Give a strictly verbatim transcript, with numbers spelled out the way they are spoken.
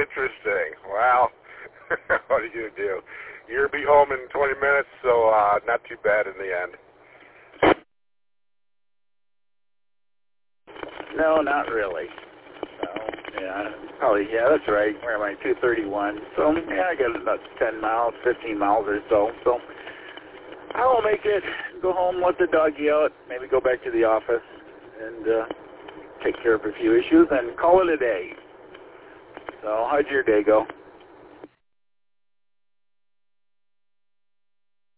interesting. Well, what are you going to do? You'll be home in twenty minutes, so uh, not too bad in the end. No, not really. So, yeah, probably, yeah, that's right. Where am I? two thirty-one. So, yeah, I got about ten miles, fifteen miles or so. So, I will make it, go home, let the doggy out, maybe go back to the office and uh, take care of a few issues and call it a day. So, how'd your day go?